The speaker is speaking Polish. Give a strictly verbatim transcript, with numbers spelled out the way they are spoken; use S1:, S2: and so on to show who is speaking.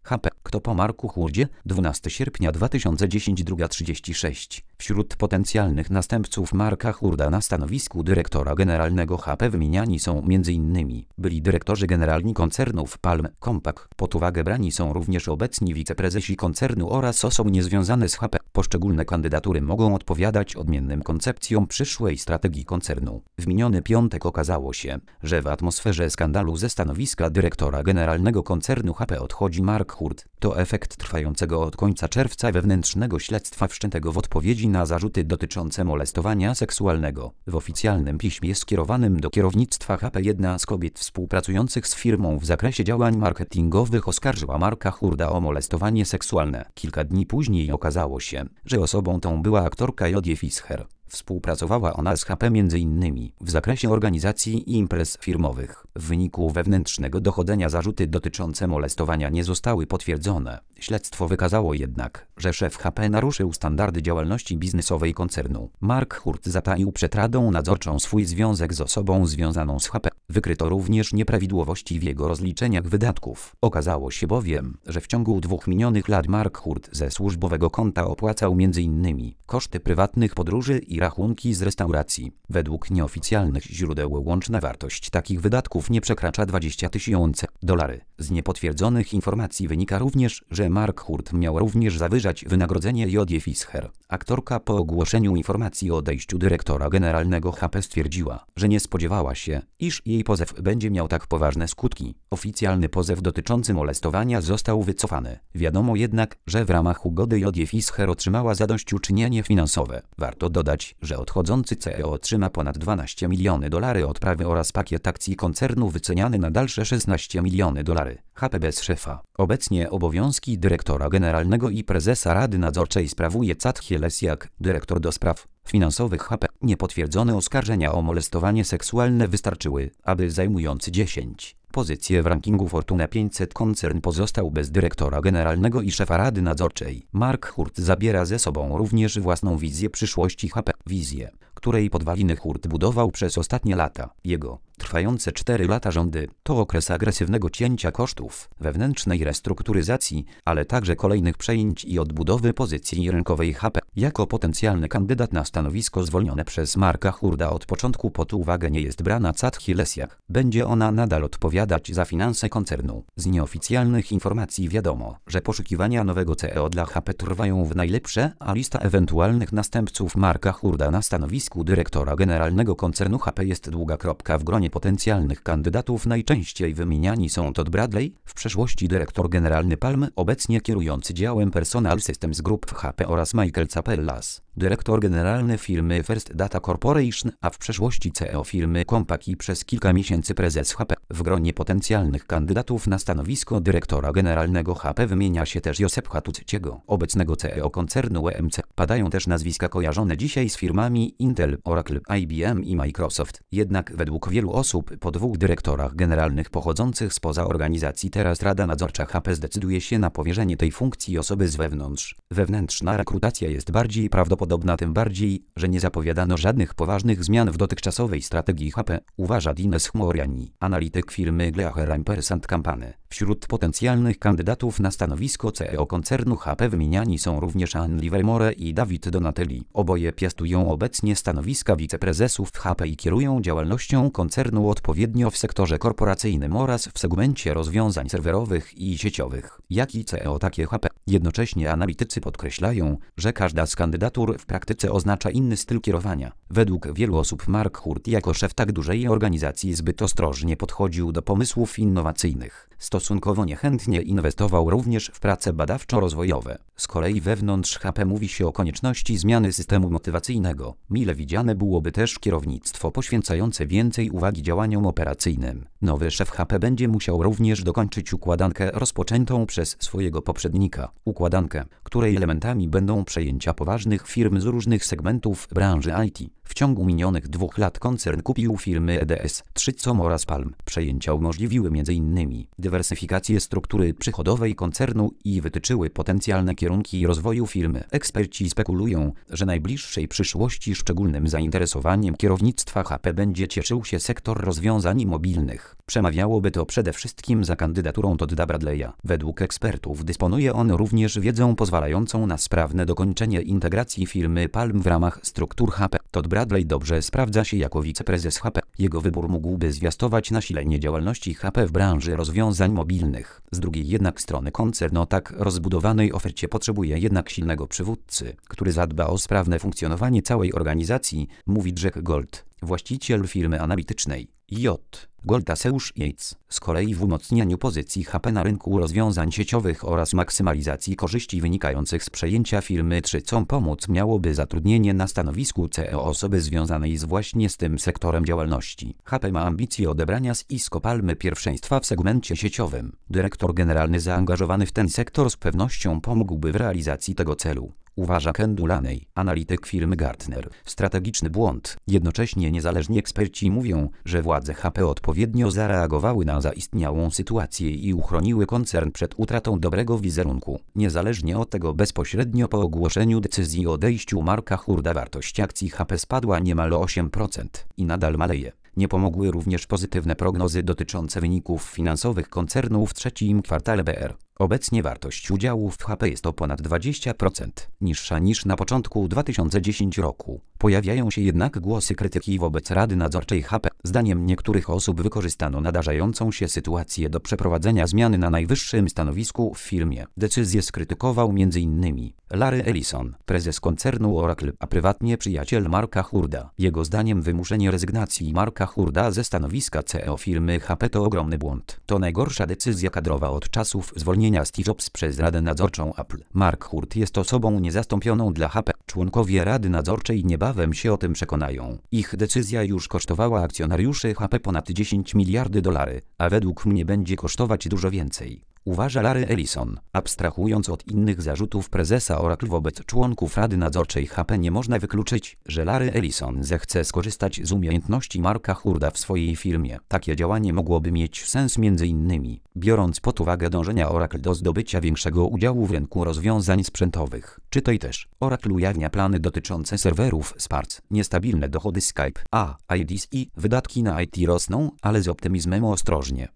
S1: H P. Kto po Marku Hurdzie? dwunastego sierpnia dwa tysiące dziesiątego, druga trzydzieści sześć. Wśród potencjalnych następców Marka Hurda na stanowisku dyrektora generalnego H P wymieniani są m.in. byli dyrektorzy generalni koncernów Palm, Compaq. Pod uwagę brani są również obecni wiceprezesi koncernu oraz osoby niezwiązane z H P. Poszczególne kandydatury mogą odpowiadać odmiennym koncepcjom przyszłej strategii koncernu. W miniony piątek okazało się, że w atmosferze skandalu ze stanowiska dyrektora generalnego koncernu H P odchodzi Mark Hurd. To efekt trwającego od końca czerwca wewnętrznego śledztwa wszczętego w odpowiedzi na zarzuty dotyczące molestowania seksualnego. W oficjalnym piśmie skierowanym do kierownictwa H P jedna z kobiet współpracujących z firmą w zakresie działań marketingowych oskarżyła Marka Hurda o molestowanie seksualne. Kilka dni później okazało się, że osobą tą była aktorka Jodie Fischer. Współpracowała ona z H P m.in. w zakresie organizacji i imprez firmowych. W wyniku wewnętrznego dochodzenia zarzuty dotyczące molestowania nie zostały potwierdzone. Śledztwo wykazało jednak, że szef H P naruszył standardy działalności biznesowej koncernu. Mark Hurd zataił przed Radą Nadzorczą swój związek z osobą związaną z H P. Wykryto również nieprawidłowości w jego rozliczeniach wydatków. Okazało się bowiem, że w ciągu dwóch minionych lat Mark Hurd ze służbowego konta opłacał m.in. koszty prywatnych podróży i rachunki z restauracji. Według nieoficjalnych źródeł łączna wartość takich wydatków nie przekracza dwadzieścia tysięcy dolarów. Z niepotwierdzonych informacji wynika również, że Mark Hurd miał również zawyżać wynagrodzenie Jodie Fischer. Aktorka po ogłoszeniu informacji o odejściu dyrektora generalnego H P stwierdziła, że nie spodziewała się, iż jej pozew będzie miał tak poważne skutki. Oficjalny pozew dotyczący molestowania został wycofany. Wiadomo jednak, że w ramach ugody Jodie Fischer otrzymała zadośćuczynienie finansowe. Warto dodać, że odchodzący C E O otrzyma ponad dwanaście milionów dolarów odprawy oraz pakiet akcji koncernu wyceniany na dalsze szesnaście milionów dolarów. H P bez szefa. Obecnie obowiązki dyrektora generalnego i prezesa Rady Nadzorczej sprawuje Chad Helesiak, dyrektor do spraw finansowych H P. Niepotwierdzone oskarżenia o molestowanie seksualne wystarczyły, aby zajmujący dziesięć pozycję w rankingu Fortune pięćset koncern pozostał bez dyrektora generalnego i szefa Rady Nadzorczej. Mark Hurd zabiera ze sobą również własną wizję przyszłości H P. Wizję, której podwaliny Hurd budował przez ostatnie lata. Jego trwające cztery lata rządy to okres agresywnego cięcia kosztów, wewnętrznej restrukturyzacji, ale także kolejnych przejęć i odbudowy pozycji rynkowej H P. Jako potencjalny kandydat na stanowisko zwolnione przez Marka Hurda od początku pod uwagę nie jest brana Chad Helesiak. Będzie ona nadal odpowiadać za finanse koncernu. Z nieoficjalnych informacji wiadomo, że poszukiwania nowego C E O dla H P trwają w najlepsze, a lista ewentualnych następców Marka Hurda na stanowisku dyrektora generalnego koncernu H P jest długa. W gronie potencjalnych kandydatów najczęściej wymieniani są Todd Bradley, w przeszłości dyrektor generalny Palm, obecnie kierujący działem Personal Systems Group w H P, oraz Michael Capellas, dyrektor generalny firmy First Data Corporation, a w przeszłości C E O firmy Compaq i przez kilka miesięcy prezes H P. W gronie potencjalnych kandydatów na stanowisko dyrektora generalnego H P wymienia się też Josep Hatucciego, obecnego C E O koncernu E M C. Padają też nazwiska kojarzone dzisiaj z firmami Intel, Oracle, I B M i Microsoft. Jednak według wielu osób po dwóch dyrektorach generalnych pochodzących spoza organizacji teraz Rada Nadzorcza H P zdecyduje się na powierzenie tej funkcji osoby z wewnątrz. Wewnętrzna rekrutacja jest bardziej prawdopodobna, tym bardziej, że nie zapowiadano żadnych poważnych zmian w dotychczasowej strategii H P, uważa Dines Chmoriani, analityk firmy Gleacher Impers and Company. Wśród potencjalnych kandydatów na stanowisko C E O koncernu H P wymieniani są również Ann Livermore i David Donatelli. Oboje piastują obecnie stanowiska wiceprezesów w H P i kierują działalnością koncernu odpowiednio w sektorze korporacyjnym oraz w segmencie rozwiązań serwerowych i sieciowych, jak i C E O takie H P. Jednocześnie analitycy podkreślają, że każda z kandydatur w praktyce oznacza inny styl kierowania. Według wielu osób Mark Hurd jako szef tak dużej organizacji zbyt ostrożnie podchodził do pomysłów innowacyjnych. Stosunkowo niechętnie inwestował również w prace badawczo-rozwojowe. Z kolei wewnątrz H P mówi się o konieczności zmiany systemu motywacyjnego. Mile widziane byłoby też kierownictwo poświęcające więcej uwagi działaniom operacyjnym. Nowy szef H P będzie musiał również dokończyć układankę rozpoczętą przez swojego poprzednika. Układankę, która której elementami będą przejęcia poważnych firm z różnych segmentów branży I T. W ciągu minionych dwóch lat koncern kupił firmy E D S, Trzycom oraz Palm. Przejęcia umożliwiły m.in. dywersyfikację struktury przychodowej koncernu i wytyczyły potencjalne kierunki rozwoju firmy. Eksperci spekulują, że najbliższej przyszłości szczególnym zainteresowaniem kierownictwa H P będzie cieszył się sektor rozwiązań mobilnych. Przemawiałoby to przede wszystkim za kandydaturą Todda Bradley'a. Według ekspertów dysponuje on również wiedzą pozwalającą na sprawne dokończenie integracji firmy Palm w ramach struktur H P. Todd Bradley dobrze sprawdza się jako wiceprezes H P. Jego wybór mógłby zwiastować nasilenie działalności H P w branży rozwiązań mobilnych. Z drugiej jednak strony koncern o tak rozbudowanej ofercie potrzebuje jednak silnego przywódcy, który zadba o sprawne funkcjonowanie całej organizacji, mówi Jack Gold, właściciel firmy analitycznej J. Goldaseusz Yates. Z kolei w umocnieniu pozycji H P na rynku rozwiązań sieciowych oraz maksymalizacji korzyści wynikających z przejęcia firmy Trzycom pomóc miałoby zatrudnienie na stanowisku C E O osoby związanej z właśnie z tym sektorem działalności. H P ma ambicje odebrania z Isco Palmy pierwszeństwa w segmencie sieciowym. Dyrektor generalny zaangażowany w ten sektor z pewnością pomógłby w realizacji tego celu, uważa Ken Dulaney, analityk firmy Gartner. Strategiczny błąd. Jednocześnie niezależni eksperci mówią, że władze H P odpowiednio zareagowały na zaistniałą sytuację i uchroniły koncern przed utratą dobrego wizerunku. Niezależnie od tego bezpośrednio po ogłoszeniu decyzji o odejściu Marka Hurda wartość akcji H P spadła niemal o osiem procent i nadal maleje. Nie pomogły również pozytywne prognozy dotyczące wyników finansowych koncernu w trzecim kwartale B R. Obecnie wartość udziałów w H P jest o ponad dwadzieścia procent niższa niż na początku dwa tysiące dziesiątego roku. Pojawiają się jednak głosy krytyki wobec Rady Nadzorczej H P. Zdaniem niektórych osób wykorzystano nadarzającą się sytuację do przeprowadzenia zmiany na najwyższym stanowisku w firmie. Decyzję skrytykował między innymi Larry Ellison, prezes koncernu Oracle, a prywatnie przyjaciel Marka Hurda. Jego zdaniem wymuszenie rezygnacji Marka Hurda ze stanowiska C E O firmy H P to ogromny błąd. To najgorsza decyzja kadrowa od czasów zwolnienia Steve Jobs przez Radę Nadzorczą Apple. Mark Hurd jest osobą niezastąpioną dla H P. Członkowie Rady Nadzorczej niebawem się o tym przekonają. Ich decyzja już kosztowała akcjonariuszy H P ponad dziesięć miliardów dolarów, a według mnie będzie kosztować dużo więcej, uważa Larry Ellison. Abstrahując od innych zarzutów prezesa Oracle wobec członków Rady Nadzorczej H P, nie można wykluczyć, że Larry Ellison zechce skorzystać z umiejętności Marka Hurda w swojej firmie. Takie działanie mogłoby mieć sens między innymi biorąc pod uwagę dążenia Oracle do zdobycia większego udziału w rynku rozwiązań sprzętowych. Czytaj też: Oracle ujawnia plany dotyczące serwerów Spark. Niestabilne dochody Skype, a I D C i wydatki na I T rosną, ale z optymizmem ostrożnie.